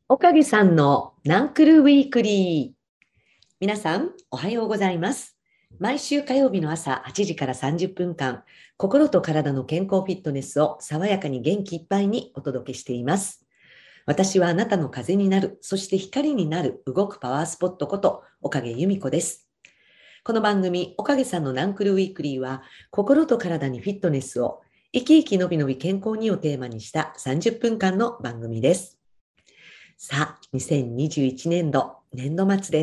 おかげさんのナンクルウィークリー。皆さん、おはようございます。毎週火曜日の朝8時から30分間、心と体の健康フィットネスを爽やかに元気いっぱいにお届けしています。私はあなたの風になる、そして光になる動くパワースポットこと、おかげ由美子です。この番組、おかげさんのナンクルウィークリーは、心と体にフィットネスを、生き生きのびのび健康にをテーマにした30分間の番組です。さあ、2021年度、年度末です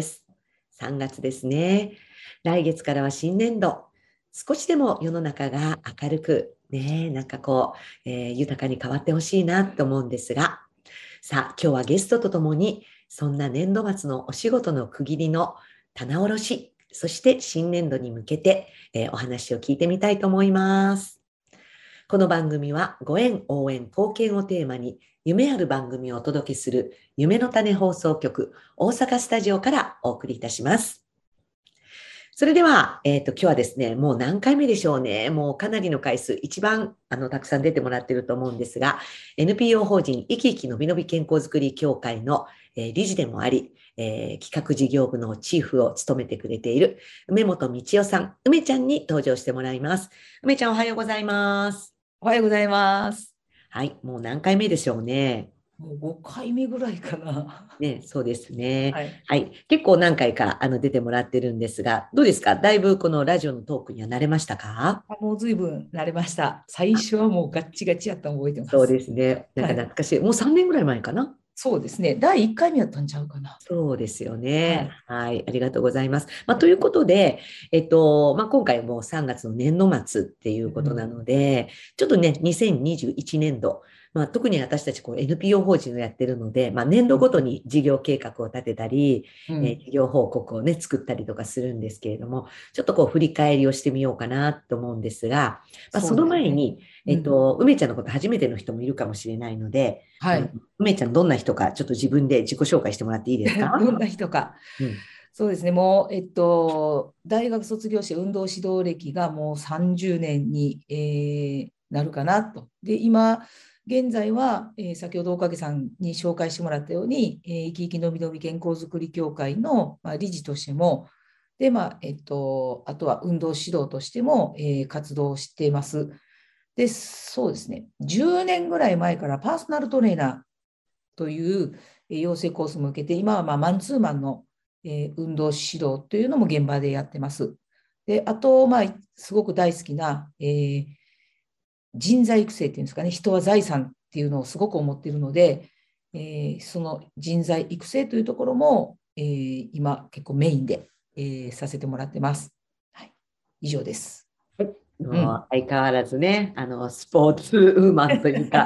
。3月ですね。来月からは新年度。少しでも世の中が明るく、ね、豊かに変わってほしいなと思うんですが、さあ、今日はゲストとともに、そんな年度末のお仕事の区切りの棚卸し、そして新年度に向けて、お話を聞いてみたいと思います。この番組はご縁、応援、貢献をテーマに夢ある番組をお届けする夢の種放送局大阪スタジオからお送りいたします。それでは、今日はですね、もう何回目でしょうね。もうかなりの回数、一番たくさん出てもらっていると思うんですが、NPO 法人生き生きのびのび健康づくり協会の、理事でもあり、企画事業部のチーフを務めてくれている梅本道夫さん、梅ちゃんに登場してもらいます。梅ちゃんおはようございます。 おはようございます。 はい、もう何回目でしょうね。 もう5回目ぐらいかな。 ね、そうですね。 はい。 はい、結構何回か出てもらってるんですが、どうですか？だいぶこのラジオのトークには慣れましたか？ もう随分慣れました。最初はもうガッチガチやったの覚えてまそうす。 ですね。なんはい。 か懐かしい。もう3年ぐらい前かな。 そうですね。第1回目やったんちゃうかな。 そうですよね。 はい。 はい。ありがとうございます。ということで、今回も3月の年度末っていうことなうん。 ので、ちょっとね、2021年度、特に私たちNPO 法人をやってるので、年度ごとに事業計画を立てたり、 うん。 事業報告をね、作ったりとかするんですけれども、ちょっと振り返りをしてみようかなと思うんですが、そそうのですね。 前に、 うん。 梅ちゃんのこと初めての人もいるかもしれないので、 はい。 梅ちゃんどんな人かちょっと自分で自己紹介してもらっていいですか？ どんな人か。 うん。 そうですね。もう、大学卒業して運動指導歴がもう30年に、なるかなと。で、今、現在は、先ほどおかげさんに紹介してもらったように、生き生きのびのび健康づくり協会の、理事としても、で、あとは運動指導としても、活動しています。で、そうですね。10年ぐらい前からパーソナルトレーナーという養成コースも受けて、今はマンツーマンの運動指導というのも現場でやってます。で、あと、すごく大好きな、人材育成っていうんですかね、人は財産っていうのをすごく思っているので、その人材育成というところも、今結構メインで、させてもらってます。はい、以上です。うん。 もう相変わらずね、スポーツウーマンというか、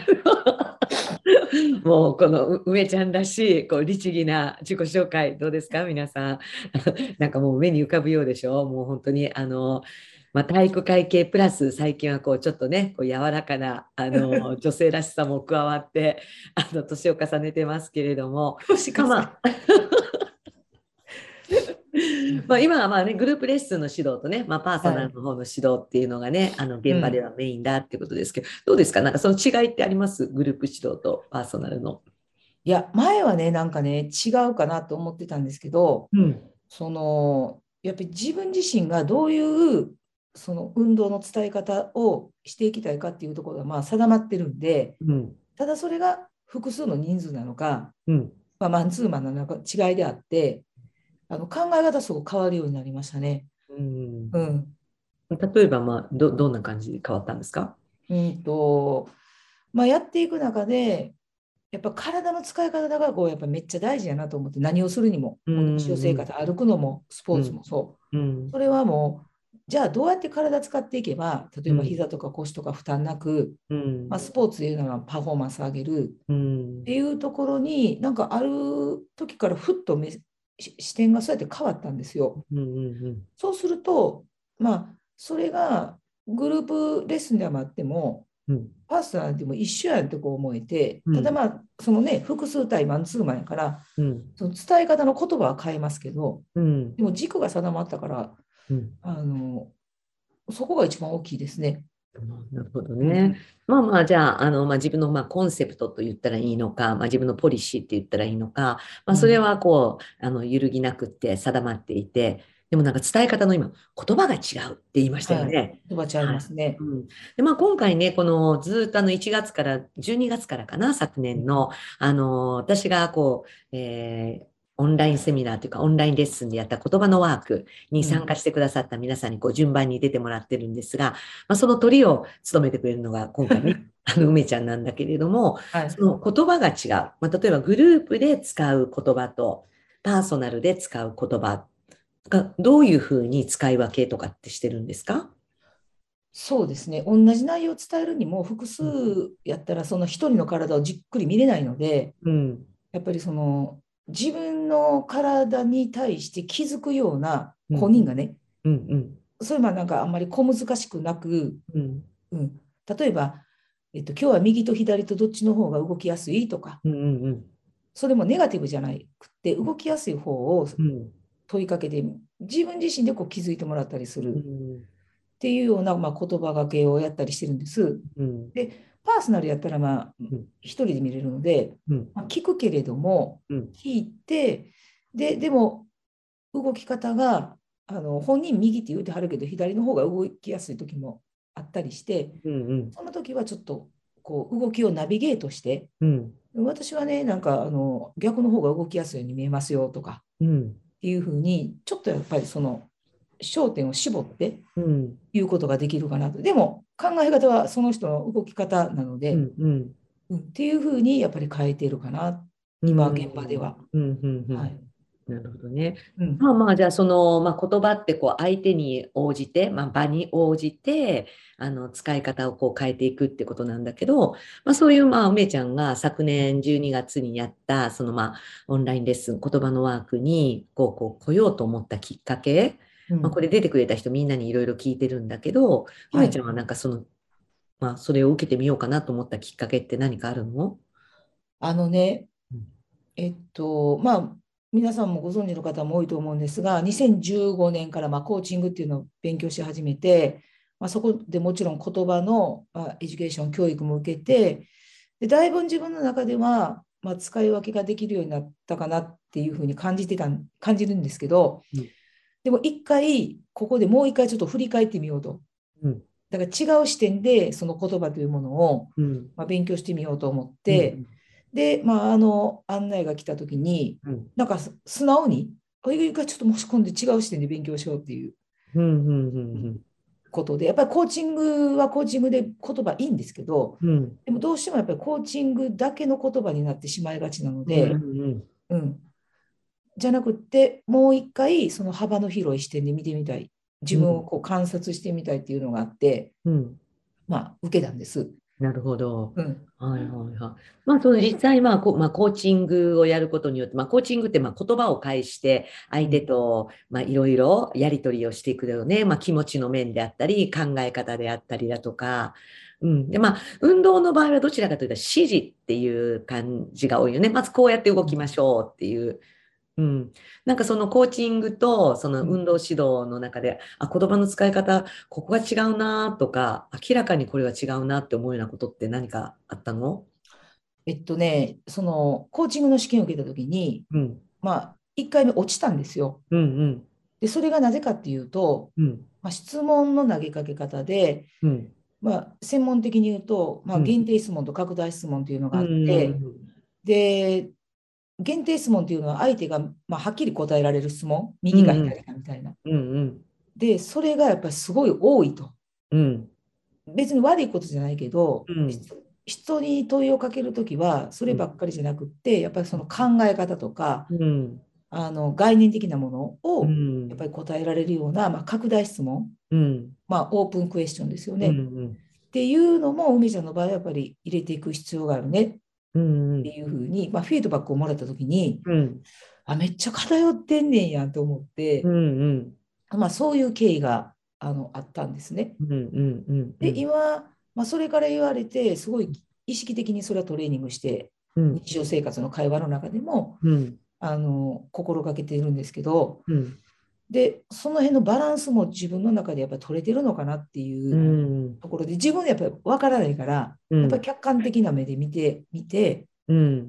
もうこの梅ちゃんらしい、律儀な自己紹介、どうですか、皆さん。なんかもう目に浮かぶようでしょう。もう本当に、体育会系プラス、最近はちょっとね、柔らかな、女性らしさも加わって、年を重ねてますけれども、 年重ね。 今はね、グループレッスンの指導とね、パーソはい。 ナルの方の指導っていうのがね、現場でうん。 はメインだっていうことですけど、どうですか？なんかその違いってあります？グループ指導とパーソナルの。 いや、前はね、なんかね、違うかなと思ってたんですけど、 うん。 やっぱり自分自身がどういうその運動の伝え方をしていきたいかっていうところが定まってるんで、 うん。 ただそれが複数の人数なのか、 うん。 マンツーマンなのか違いであって、考え方すごく変わるようになりましたね。 うん。 うん。 例えば、どんな感じで変わったんですか？ うんと、やっていく中で、やっぱ体の使い方がやっぱめっちゃ大事やなと思って、何をするにも、 うもう日常生ん。 活、歩くのもスポーツうん。 もそう。 うん。 それはもう、じゃあどうやって体使っていけば、例えばうん。 膝とか腰とか負担なく、 うん。 スポーツでいうのはパフォーマンス上げるうってん。 いうところに、なんかある時からふっと視点がそうやって変わったんですよ。 うん。 そうすると、それがグループレッスンではあっても、 うん。 パーソナルでも一緒やんって思えて、ただうん。 そのね、複数対マンツーマンやから、 うん。 その伝え方の言葉は変えますけど、 うん。 でも軸が定まったから、 うん。 あの、そこが一番大きいですね。 なるほどうんうね。 んまあまあ、じゃあ、自分のコンセプトと言ったらいいのか、自分のポリシーって言ったらいいのか、それうん、 は揺るぎなくって定まっていて、でもなんか伝え方の今、言葉が違うって言いましたよはい。 ね。 言葉違いはい。 ますね。 うん。で、今回ね、このずーっと1月から12月からかな、昨年の、私がオンラインセミナーというか、オンラインレッスンでやった言葉のワークにうん、 参加してくださった皆さんに順番に出てもらってるんですが、その鳥を務めてくれるのが今回ね、梅ちゃんなんだけれども、 はい。 その言葉が違う。例えばグループで使う言葉と、パーソナルで使う言葉が、どういうふうに使い分けとかってしてるんですか？ そうですね。同じ内容を伝えるにも複数うん。 やったらその一人の体をじっくり見れないので、 うん。 やっぱりその自分の体に対して気づくようなうん。 本人がね、 うん。うん。 それはなんかあんまり小難しくなく、 うん。 うん、例えば、今日は右と左とどっちの方が動きやすいとか、 うん。うん。 それもネガティブじゃなくて、動きやすい方をうん。 問いかけて、自分自身でこう気づいてもらったりするうん。 っていうような、言葉がけをやったりしてるんです。 うん。 で、パーソナルやったら、 うん。 一人で見れるので、 うん。 聞くけれども、 うん。 聞いて、でも、動き方が、本人右って言うてはるけど、左の方が動きやすい時もあったりして、 うん。 その時はちょっと、こう、動きをナビゲートして、 うん。 私はね、なんか、逆の方が動きやすいように見えますよとか、 うん。 っていうふうに、ちょっとやっぱりその、焦点を絞ってうん。 言うことができるかなと。でも、考え方はその人の動き方なので、 うん。うん。 っていうふうにやっぱり変えているかな、 うん。 今、現場では。 うん。うん。うん。 はい。 なるほどね。 うん。 じゃあ言葉って相手に応じて、場に応じて、使い方を変えていくってことなんだけど、そういう梅ちゃんが昨年12月にやった、オンラインレッスン、言葉のワークに、来ようと思ったきっかけ、 うん。 これ出てくれた人みんなにいろいろ聞いてるんだけど、 はい。 梅ちゃんはなんかそれを受けてみようかなと思ったきっかけって何かあるの？ あのね、 うん。 皆さんもご存知の方も多いと思うんですが、2015年からコーチングっていうのを勉強し始めて、そこでもちろん言葉の、エデュケーション教育も受けて、でだいぶ自分の中では、使い分けができるようになったかなっていうふうに感じるんですけど、 うん。 でも一回、ここでもう一回ちょっと振り返ってみようと。 うん。 だから違う視点でその言葉というものを、 うん。 勉強してみようと思っうて、 ん。 で、案内が来た時に、 うん。 なんか素直に、あいいかちょっと申し込んで違う視点で勉強しようっていううん。うん。うん。 ことで、やっぱりコーチングはコーチングで言葉いいんですけど、 うん。 でもどうしてもやっぱりコーチングだけの言葉になってしまいがちなのうん。 で、 うん。 うん、じゃなくって、もう一回その幅の広い視点で見てみたい。自分をうん。 こう観察してみたいっていうのがあって、 うん。 受けたんです。 なるほど。 うん。 はいはいはい。その実際、コーチングをやることによって、コーチングって言葉を介して相手うん。 と、いろいろやり取りをしていくよね。気持ちの面であったり、考え方であったりだとか。うん。で、運動の場合はどちらかというと指示っていう感じが多いよね。まずこうやって動きましょうっていう。うん、なんかそのコーチングとそのうん。 運動指導の中で、言葉の使い方、ここが違うなとか、明らかにこれは違うなって思うようなことって何かあったの？ そのコーチングの試験を受けたときに、 うん、 1回目落ちたんですよ。 うん、うん、 で、それがなぜかっていうと、 うん、 質問の投げかけ方で、 うん、 専門的に言うと、 うん、 限定質問と拡大質問というのうがあって、 ん、 で、限定質問というのは相手が、はっきり答えられる質問、 うん、 右かうん、 左かみたいな。 うん、うん、 で、それがやっぱりすごい多いと。 うん、 別に悪いことじゃないけど、 うん、 人に問いをかけるときは、そればっかりじゃなくって、やっぱりその考え方とか、 うん、 概念的なものうをやっぱん、 り答えられるような、拡大質問、 うん、 オープンクエスチョンですようん、 ね。っていうのも、梅ちゃんの場合はやっぱり入れていく必要があるねっうん、 ていうふうに、フィードバックをもらったときに、 うん、 めっちゃ偏ってんねんやんと思って、 うん、うん、 そういう経緯があったんですね。 うん、うん、うん、うで、 ん、 今、それから言われて、すごい意識的にそれはトレーニングして、 うん、 日常生活の会話の中でも、 うん、 心がけているんですけど、 うん、 で、その辺のバランスも自分の中でやっぱり取れてるのかなっていううん、 ところで、自分でやっぱり分からないから、やっぱりうん、 客観的な目で見てうん。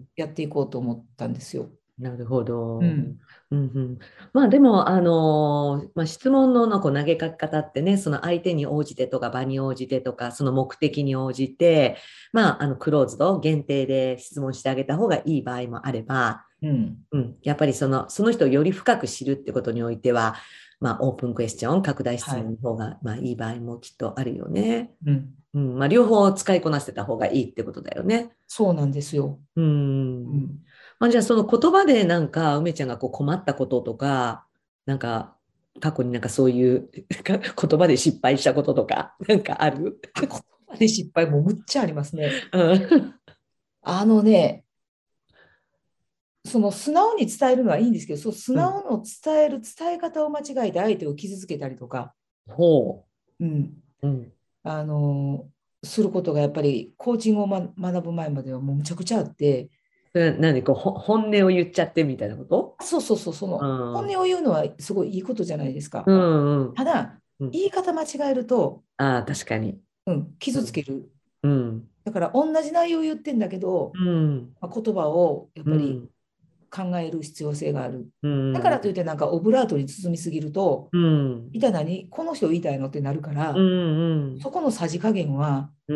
やっていこうと思ったんですよ。 なるほど。 うん。 うんうん、まあでも、まあ、質問のこう投げかけ方ってね、その相手に応じてとか場に応じてとか、その目的に応じて、まあ、クローズド、限定で質問してあげた方がいい場合もあれば、 うん。 うん、やっぱりその人をより深く知るってことにおいては、まあ、オープンクエスチョン、拡大質はい。 問の方が、まあ、いい場合もきっとあるよね。 うん。 うん、まあ、両方使いこなせた方がいいってことだよね。 そうなんですよ。 うん。 うん。 まあ、じゃあその言葉でなんか梅ちゃんがこう困ったこととか、なんか過去になんかそういう言葉で失敗したこととか、なんかある？ 言葉で失敗もむっちゃありますね。 うん。 あのね、その素直に伝えるのはいいんですけど、そう素うん。 直の伝える伝え方を間違えて相手を傷つけたりとか、 ほうん、 う。うん。 あのすることがやっぱりコーチングを、学ぶ前まではもうむちゃくちゃあって、 それは何こう本音を言っちゃってみたいなこと？ そうそうそう、そうの本音ん。 を言うのはすごいいいことじゃないですか。 うんうん。 ただ、 うん。 言い方間違えると、 ああ、確かに。 傷つけうん。 る。 うん。 だから同じ内容を言ってんだけど、 うん。 言葉をやっぱりうん。 考える必要性がある。 うん。 だからといってなんかオブラートに包みすぎると、 うん。 一体何この人言いたいのってなるかうら、 ん。 そこのさじ加減はうん。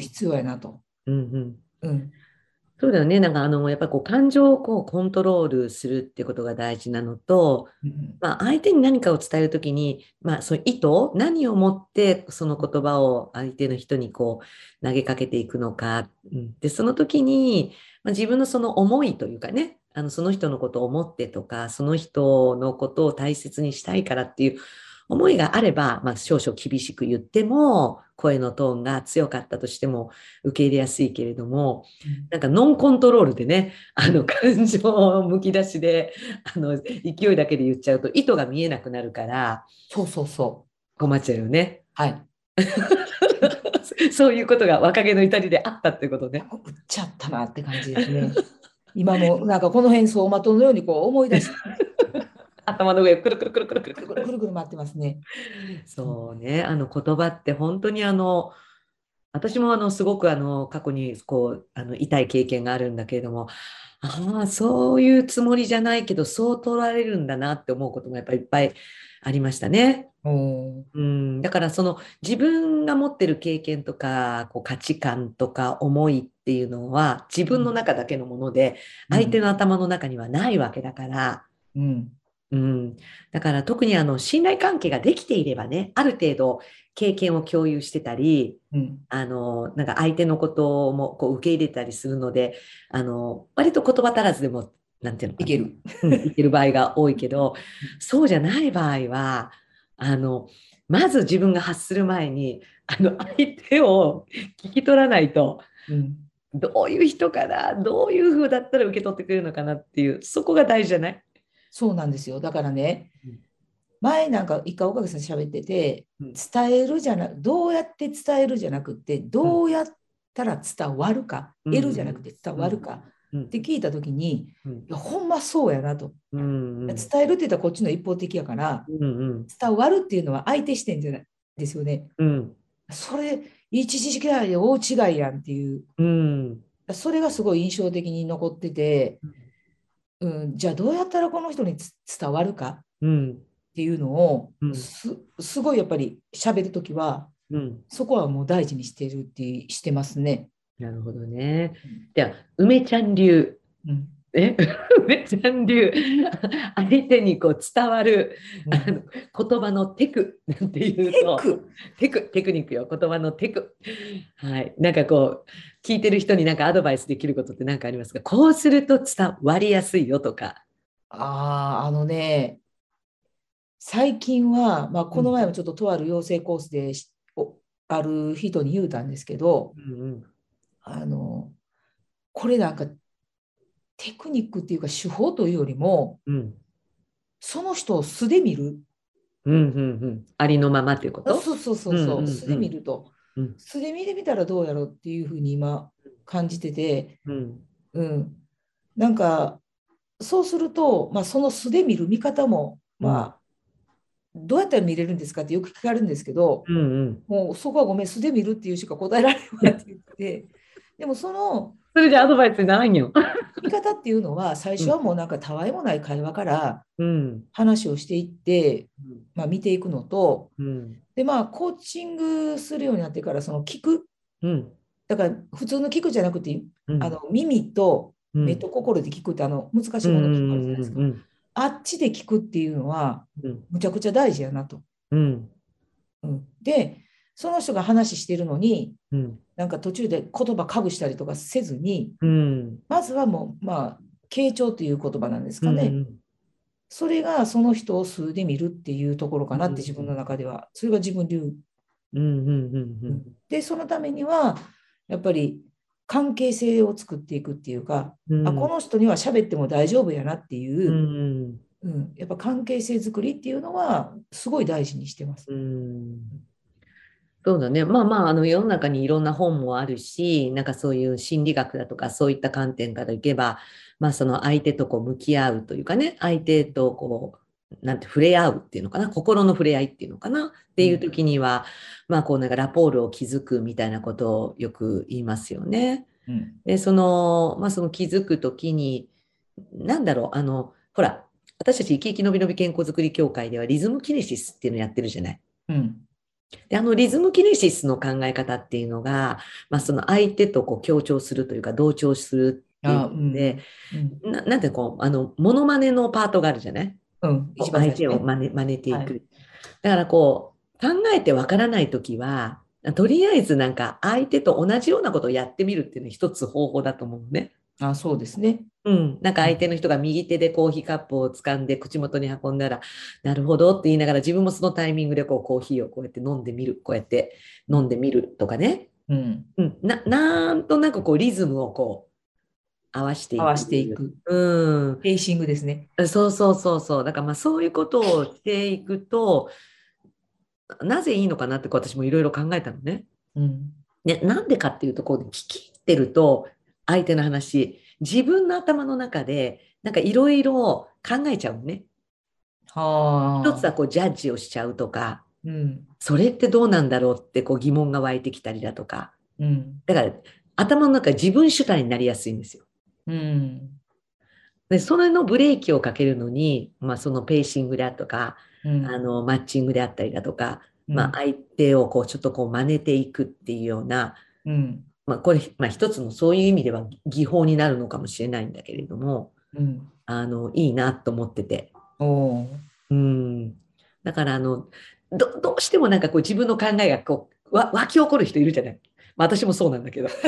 すごい必要やなと。 うん。うん。 うん。 そうだよね。なんかやっぱりこう感情をこうコントロールするってことが大事なのと、 うん。 まあ、相手に何かを伝えるときに、まあ、その意図、何をもってその言葉を相手の人にこう投げかけていくのか。うん、で、その時に、まあ、自分のその思いというかね、その人のことを思ってとか、その人のことを大切にしたいからっていう思いがあれば、まあ、少々厳しく言っても、声のトーンが強かったとしても受け入れやすいけれども、 うん。 なんかノンコントロールでね、 うん。 感情むき出しで、勢いだけで言っちゃうと意図が見えなくなるからそうそうそう。 困っちゃうよね。 はい。 そういうことが若気の至りであったっていうことね。 打っちゃったなって感じですね。今もなんかこの辺走馬灯のようにこう思い出して、 頭の上をくるくるくるくるくるくるくるくくる。 るくる回ってますね。うん。 そうね、言葉って本当に私もすごく過去にこう痛い経験があるんだけれども、ああ、そういうつもりじゃないけど、そう取られるんだなって思うこともやっぱりいっぱいありましたね。 おー。 うん、だからその自分が持ってる経験とかこう価値観とか思いっていうのは自分のうん。 中だけのものでうん。 相手の頭の中にはないわけだから、 うん。 うん、だから特に信頼関係ができていればね、ある程度経験を共有してたり、 うん。 なんか相手のこともこう受け入れたりするので、割と言葉足らずでも、なんていうのかな、 いける。 うん、いける場合が多いけど、そうじゃない場合は、あの、まず自分が発する前に、相手を聞き取らないと、 うん。 どういう人かな、どういう風だったら受け取ってくれるのかなっていう、そこが大事じゃない？ そうなんですよ。だからね、 うん、 前なんか一回岡部さん喋ってて、 うん、 伝えるじゃなどうやって伝えるじゃなくて、 うん、 どうやったら伝わるか、 うん、 得るじゃなくて伝うん、 わるかうん、 って聞いたときに、いうん、 や、ほんまそうやなと。 うん、うん、 伝えるって言ったらこっちの一方的やから、 うん、 伝わるっていうのは相手視点じゃないですよね。 うん、 それ、一時期で大違いやんっていう、 うん、 それがすごい印象的に残ってて、うん、じゃあどうやったらこの人に伝わるかうん、 っていうのをうん、 すごいやっぱり喋るときはうん。 そこはもう大事にしてますね。 なるほどね。 うん。 じゃあ、梅ちゃん流。 うん。 梅ちゃん流。相手にこう伝わるうん。 言葉のテクなんていうと、 テク。 テクニックよ、言葉のテク。はい。なんかこう、聞いてる人になんかアドバイスできることって何かありますか？こうすると伝わりやすいよとか。 あのね、最近は、まあ、 うん。 この前もちょっととある養成コースである人に言うたんですけど、 うんうん。 あの、これなんかテクニックっていうか手法というよりも、 うん。 その人を素で見る。 うんうんうん。ありのままっていうこと？ そうそうそうんううそう、素で見んうん。 ると。 うん。 素で見てみたらどうやろうっていうふうに今感じてて、 うん。 うん。なんか、そうすると、まあ、その素で見る見方も、 うん。 まあ、 どうやったら見れるんですかってよく聞かれるんですけど、 うん。 もうそこはごめん、素で見るっていうしか答えられないわって言って、でもそのそれじゃアドバイスにならんよ。 見方っていうのは、最うん。 初はもうなんかたわいもない会話からうん。 話をしていって、まあ、見ていくのと、 うん。 で、まあ、コーチングするようになってから、その聞く、 うん。 だから普通の聞くじゃなくて、 うん。 耳とうん。 目と心で聞くって、難しうん。 いものあるじゃないですか。 うん。 あっちで聞くっていうのは、 うん。 むちゃくちゃ大事やなと。 うん。 うん、で、その人が話してるのに、 うん。 なんか途中で言葉かぶしたりとかせずに、 うん。 まずはもう、まあ、傾聴という言葉なんですうかね。 ん。 それがその人を数で見るっていうところかうなって自分のん。 中では。それが自分流。 うん。うん。 うん、で、そのためには、やっぱり関係性を作っていくっていうか、あ、こうん。 の人には喋っても大丈夫やなっていうう、 ん。 うん、やっぱ関係性作りっていうのは、すごい大事にしてます。 うん。そうだね。まあまあ、世の中にいろんな本もあるし、なんかそういう心理学だとか、そういった観点からいけば、まあその相手とこう向き合うというかね、相手とこう、なんて触れ合うっていうのかな、心の触れ合いっていうのかなっていううん、 時には、まあこうなんかラポールを築くみたいなことをよく言いますよね。 うん、 で、まあその築く時に、なんだろう、ほら、私たち生き生きのびのび健康づくり協会ではリズムキネシスっていうのをやってるじゃない。 うん、 で、リズムキネシスの考え方っていうのが、まあ、その相手とこう協調するというか、同調するっていうあ、 こうん、 とで、 うん、 なんてこう、モノマネのパートがあるじゃない。 うん、一番相最初ね。 手を真似ていはい。 く。だからこう、考えてわからないときは、とりあえずなんか相手と同じようなことをやってみるっていうのは一つ方法だと思うね。 あ、そうですね。 うん、なんかうん、 相手の人が右手でコーヒーカップを掴んで口元に運んだら、なるほどって言いながら自分もそのタイミングでこうコーヒーをこうやって飲んでみる、こうやって飲んでみるとかね。 うん、 うん、なんとなくこうリズムをこう合わしてい合わせていく。 く。 うん、 ペーシングですね。 そうそうそうそう。だからまあそういうことをしていくと、なぜいいのかなってこう私もいろいろ考えたのね。 うん。 ね、なんでかっていうと、こう聞き入ってると、相手の話、自分の頭の中で、なんかいろいろ考えちゃうのね。一つはあ。 はこうジャッジをしちゃうとか、 うん、 それってどうなんだろうってこう疑問が湧いてきたりだとか。 うん、 だから頭の中自分主体になりやすいんですよ。 うん、 で、それのブレーキをかけるのに、まあ、そのペーシングであるとか、 うん、 マッチングであったりだとか、まあ、 うん、 相手をこうちょっとこう真似ていくっていうような、 うん、 まあ、これ、まあ、一つのそういう意味では技法になるのかもしれないんだけれども、 うん。 いいなと思ってて。 おー。 うん。だから、どうしてもなんかこう自分の考えがこう、湧き起こる人いるじゃない。まあ、私もそうなんだけど。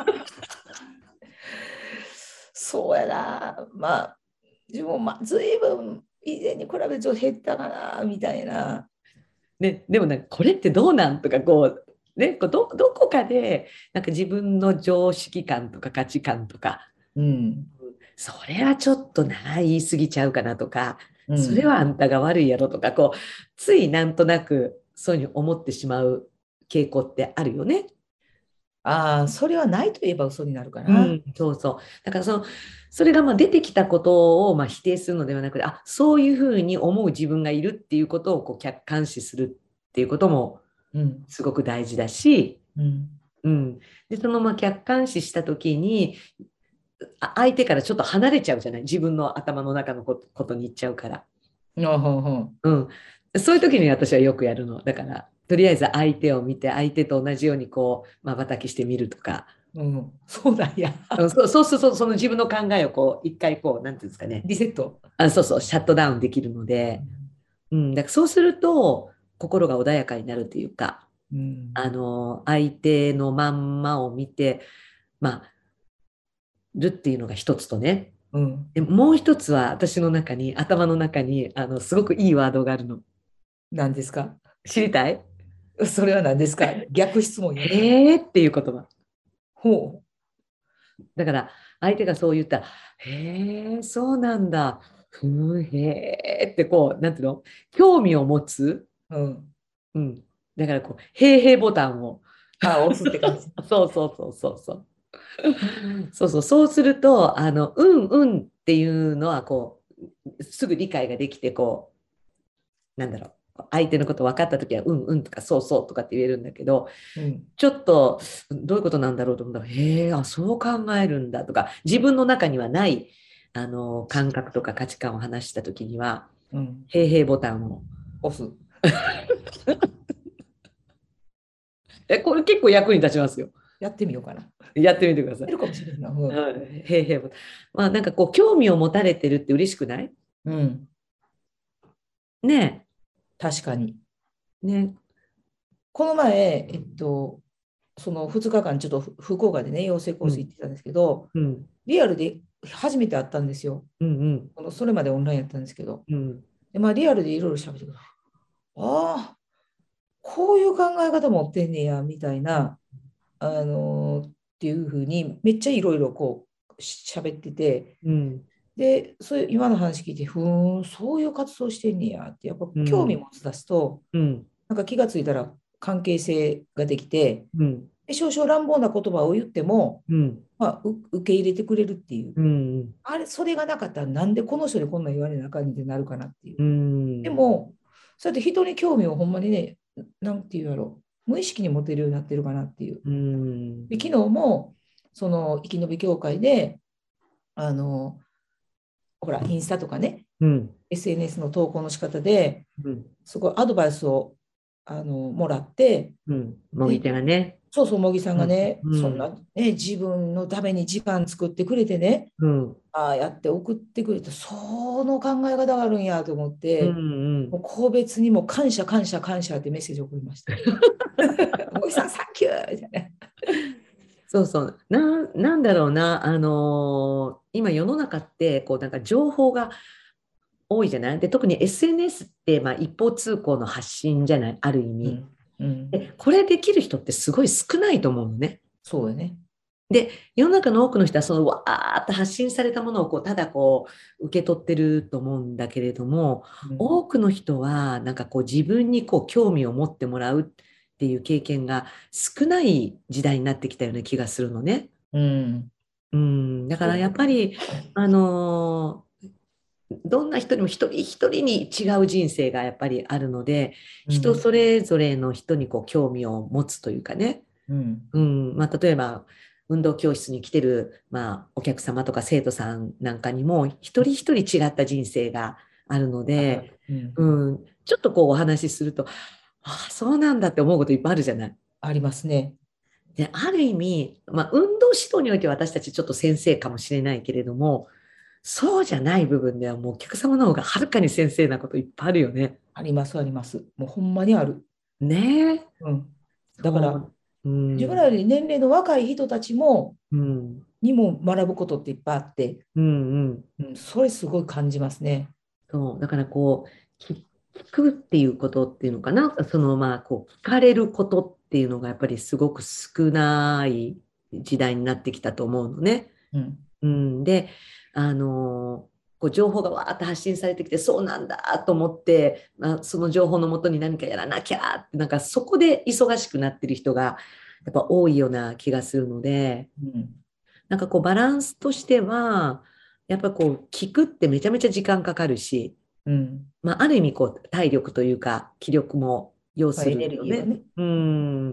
そうやな。まあ、自分も、まあ、ずいぶん以前に比べてちょっと減ったかな、みたいな。 ね、でもなんかこれってどうなんとかこう、ね、どこかでなんか自分の常識感とか価値観とか、 うん、 それはちょっと言い過ぎちゃうかなとか、それうん。 はあんたが悪いやろとか、こう、ついなんとなくそういうふうに思ってしまう傾向ってあるよね。 ああ、それはないと言えば嘘になるかな。 うん、そうそう。だからそれがまあ出てきたことをまあ否定するのではなくて、あ、そういうふうに思う自分がいるっていうことをこう客観視するっていうこともうん、 すごく大事だし、 うん。 うん。で、そのまま客観視したときに、相手からちょっと離れちゃうじゃない。自分の頭の中のことに行っちゃうから。 あほうほう。 うん。そういう時に私はよくやるの。だから、とりあえず相手を見て、相手と同じようにこう、瞬きしてみるとか。 うん、そうなんや。 うん、そうすると、その自分の考えをこう、一回こう、なんていうんですかね。 リセット。 そうそう、シャットダウンできるので、うん。だからそうすると、心が穏やかになるというか、 うん、 相手のまんまを見て、まあ、るっていうのが一つとね。 うん。 でもう一つは私の中に、頭の中に、すごくいいワードがあるの。 何ですか？ 知りたい？ それは何ですか？逆質問やけど。 へーっていう言葉。 ほだから、相手がそう言ったら、へー、そうなんだ。ふーん、へーってこう、なんていうの？興味を持つ。 う。うん。 うん。だからこう、へーボタンを。 あ、押すって感じ。 そうそうそうそうそう。そうそう、そうすると、うんうんっていうのは、こう、すぐ理解ができて、こう、なんだろう、 相手のこと分かった時はうんうんとかそうそうとかって言えるんだけど、 うんちょっとどういうことなんだろうと思ったら、へえ、あ、そう考えるんだとか、自分の中にはない感覚とか価値観を話した時には、 うん、 へいへいボタンを。 押す。 これ結構役に立ちますよ。 やってみようかな。 やってみてください。 やるかもしれんな。うん。 はい、へいへいボタン。まあなんかこう、興味を持たれてるって嬉しくない？ うん、 ね確かに。 え。ね。 この前、その2日間、ちょっと福岡でね、養成コース行ってたんですけど、 うん。 リアルで初めて会ったんですよ。 うんうん。 それまでオンラインやったんですけど。 うん。 で、まあ、リアルでいろいろ喋ってくる。ああ、こういう考え方持ってんねや、みたいな、っていうふうに、めっちゃいろいろこう、喋ってて、 うん。 で、そういう今の話聞いて、そういう活動してんねやって、やっぱうん。 興味持ち出すと、 うん。 なんか気がついたら関係性ができて、 うん。 で少々乱暴な言葉を言っても、 うん。 まあ、受け入れてくれるっていう。 うん。 あれ、それがなかったら、なんでこの人にこんなん言われなあかんねんってなるかなっていう。 うん。 でも、そうやって人に興味をほんまにね、なんていうやろう、無意識に持てるようになってるかなっていう。 うん。 で、昨日も、その生き延び協会で、あの、ほら、インスタとかね、 うん。 SNS の投稿の仕方で、 うん。 すごいアドバイスをもらって、 うん。もぎで、 手がね。 そうそう、茂木さんうん。 がね、 うん。 そんな、ね、自分のために時間作ってくれてね、 うん。 ああやって送ってくれて、その考え方があるんやと思っうて、もうん。 個別にも感謝、感謝、感謝ってメッセージを送りました。茂木さん、サンキューみたいな。 そうそう。なんだろうな。今世の中って、こうなんか情報が多いじゃない。で、特に SNS って、まあ、一方通行の発信じゃない、ある意味。 うん、うん、 で、これできる人ってすごい少ないと思うのね。 そうよね。 で、世の中の多くの人はそのわーっと発信されたものをこうただこう受け取ってると思うんだけれども、 うん、 多くの人はなんかこう自分にこう興味を持ってもらうっていう経験が少ない時代になってきたような気がするのね。 うん、 うん、だからそう。 やっぱり、あのどんな人にも一人一人に違う人生がやっぱりあるので、 うん、 人それぞれの人にこう興味を持つというかね。 うん、 うん、まあ、例えば運動教室に来てる、まあ、お客様とか生徒さんなんかにも一人一人違った人生があるので、 ある。うん、 うん、ちょっとこうお話しすると、ああ、そうなんだって思うこといっぱいあるじゃない。 ありますね。 で、ある意味、まあ、運動指導においては私たちちょっと先生かもしれないけれども、そうじゃない部分ではもうお客様の方がはるかに先生なこといっぱいあるよね。 あります、あります。もうほんまにある。 ねえ。 うん。だから、 そう。う自分らよん。 り年齢の若い人たちも、 うん。 にも学ぶことっていっぱいあって、 うん。うん。 うん、それすごい感じますね。 そう、だからこう、聞くっていうことっていうのかな、そのまあ、こう、聞かれることっていうのがやっぱりすごく少ない時代になってきたと思うのね。 うん。 うん、で、こう情報がわーって発信されてきて、そうなんだと思って、まあ、その情報のもとに何かやらなきゃって、なんかそこで忙しくなってる人がやっぱ多いような気がするので、 うん。 なんかこうバランスとしては、やっぱこう聞くってめちゃめちゃ時間かかるし、 うん。 まあ、ある意味こう体力というか気力も要まあ、エすネるよね。 ルギーはね。 うん。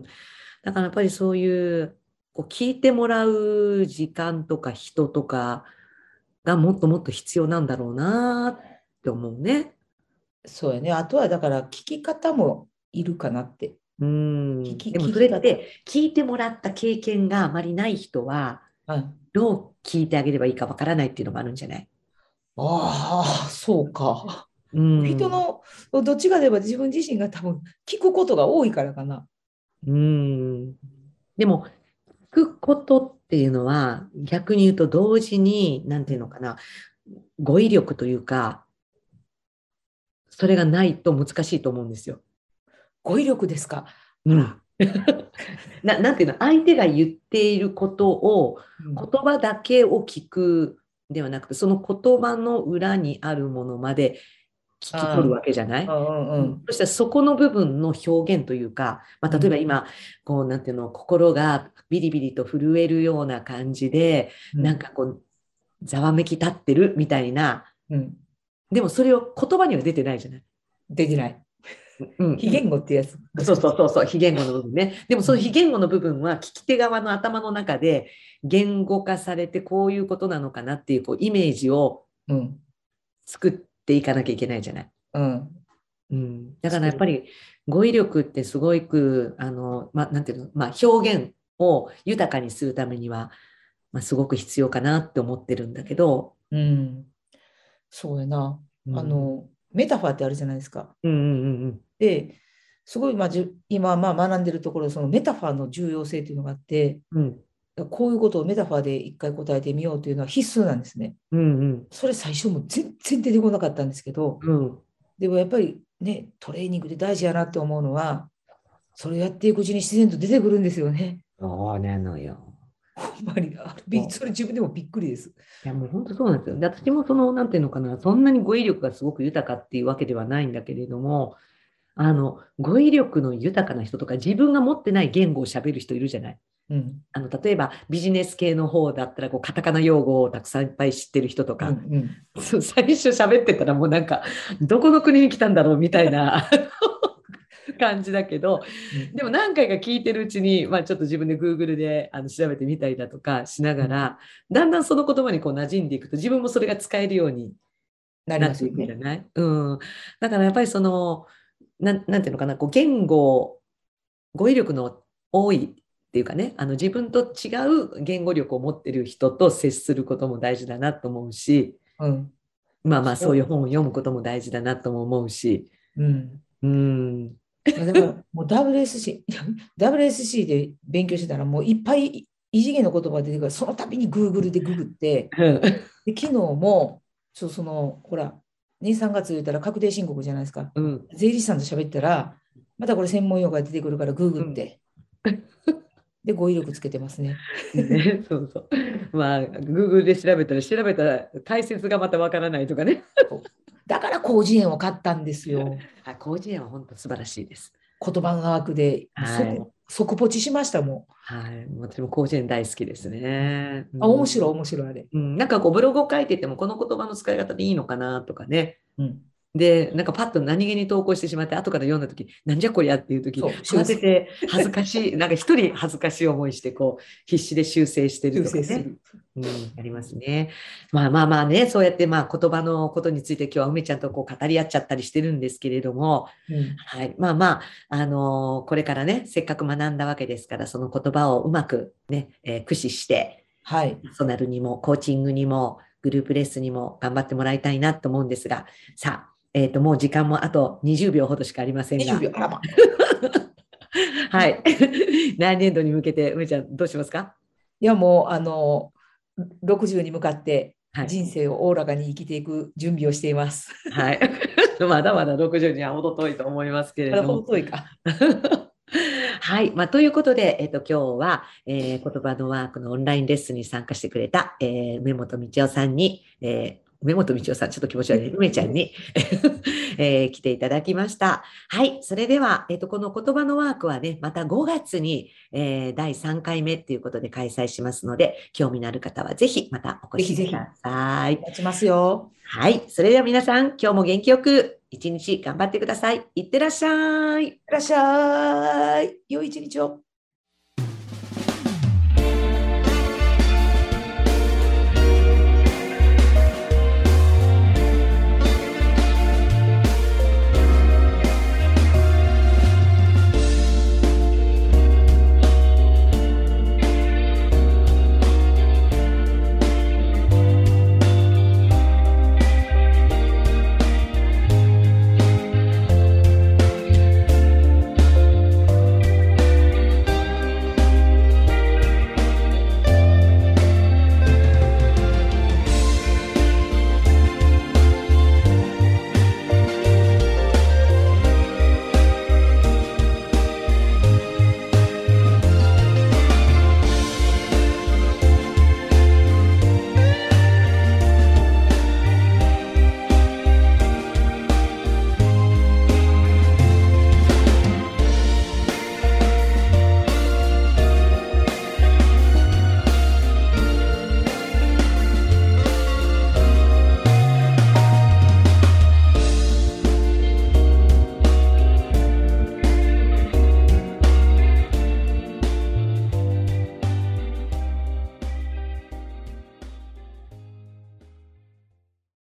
だからやっぱりそういうこう聞いてもらう時間とか人とかがもっともっと必要なんだろうなって思うね。 そうやね。あとはだから聞き方もいるかなって。 うん。でもそれっ聞き方。 て聞いてもらった経験があまりない人はうん、 どう聞いてあげればいいかわからないっていうのもあるんじゃない？ ああ、そうか。 うん。 人のどっちかといえば自分自身が多分聞くことが多いからかな。 うん。でも聞くことっていうのは逆に言うと同時に何てうん、 言うのかな、語彙力というかそれがないと難しいと思うんですよ。 語彙力ですか。あら。 うん。なんていうの、相手が言っていることをうん、 言葉だけを聞くではなくてその言葉の裏にあるものまで聞き取るわあけじゃなあ、 い？ うんうんうん。 そしたらそこの部分の表現というか、まあ、例えばうん、 今こうなんていうの心がビリビリと震えるような感じでうん、 なんかこうざわめき立ってるみたいな、 うん。 でもそれを言葉には出てないじゃない。 出てない。 うん非言語ってやつ。 そうそうそうそう、非言語の部分ね。でもその非言語の部分は聞き手側の頭の中で言語化されてこういうことなのかなっていう、こうイメージをうん。 作っていかなきゃいけないじゃない。 うん。 うん、だからそうです。 やっぱり語彙力ってすごくなんていうの、表現を豊かにするためには、すごく必要かなって思ってるんだけど、 うん。そうやな。 うん、 メタファーってあるじゃないですか。 うんうんうんで、すごい、今、学んでるところ、そのメタファーの重要性っていうのがあって、 うんこういうことをメタファーで一回答えてみようというのは必須なんですね。 うんうんそれ最初も全然出てこなかったんですけど、 うんでもやっぱりね、トレーニングで大事やなって思うのは、それをやっていくうちに自然と出てくるんですよね。 そうなのよ。 ほんまに、それそう自分でもびっくりです。 いやもう本当そうなんですよ。で私もその、なんていうのかな、そんなに語彙力がすごく豊かっていうわけではないんだけれども、語彙力の豊かな人とか、自分が持ってない言語を喋る人いるじゃない。 うん。 例えばビジネス系の方だったらこうカタカナ用語をたくさんいっぱい知ってる人とうん。 か、 うん。 そう最初喋ってたらもうなんかどこの国に来たんだろうみたいな感じだけど、 うん。 でも何回か聞いてるうちに、ちょっと自分で Google で調べてみたりだとかしなうん。 がら、だんだんその言葉にこう馴染んでいくと自分もそれが使えるようになりなっていますよね。 くじゃない、うん、だからやっぱりそのなんていうのかな、こう語彙力の多いっていうかね、自分と違う言語力を持ってる人と接することも大事だなと思うし、 うん。 そういうそ本を読むことも大事だなとも思うし、 う。うん。 うん、 いや、だからもう WSC で勉強してたらもういっぱい異次元の言葉が出てくるから、その度に Google でググって、 うん、 で、昨日も、ほら、2、3月言ったら確定申告じゃないですか。 うん、 税理士さんと喋ったら、またこれ専門用語が出てくるからググうん。 って、で、語彙力つけてますね。 ね、そうそう。Google で調べたら解説がまたわからないとかね。 だから広辞苑を買ったんですよ。 広辞苑は本当素晴らしいです。 言葉のワークで、もうはい。 即ポチしましたもはい。私も広辞苑大好きですん。 ね。うあ、面白い、 ん。 面白い、あれ。 うん、なんかこうブログを書いててもこの言葉の使い方でいいのかなとかね。 うん。 で、なんかパッと何気に投稿してしまって、後から読んだとき、なんじゃこりゃっていうとき、 そう、 慌てて恥ずかしい、なんか一人恥ずかしい思いして、こう、必死で修正してる修とかね。 正する。 うん、ありますね。まあね、そうやって言葉のことについて今日は梅ちゃんとこう語り合っちゃったりしてるんですけれども、 うん。 はい。これからね、せっかく学んだわけですから、その言葉をうまくね、駆使して、 はい。 パーソナルにも、コーチングにも、グループレッスンにも頑張ってもらいたいなと思うんですが、さあ、もう時間もあと20秒ほどしかありません 20 が、 秒、あらま。 はい。来年度に向けて、梅ちゃん、どうしますか？ いや、もう、60に向かってはい。 人生をおおらかに生きていく準備をしています。 はい。まだまだ60には程遠いと思いますけれまだども。 程遠いか。 はい。ということで、今日は、言葉のワークのオンラインレッスンに参加してくれた、梅本道夫さんに、梅本道夫さん、ちょっと気持ち悪い、梅ちゃんに来ていただきました。はい。それでは、この言葉のワークはね、また5月に、第3回目ということで開催しますので、興味のある方はぜひまたお越ぜひぜひ、 しください。 待ちますよ。 はい。それでは皆さん、今日も元気よく一日頑張ってください。いってらっしゃい。 いらっしゃい。良い一日を。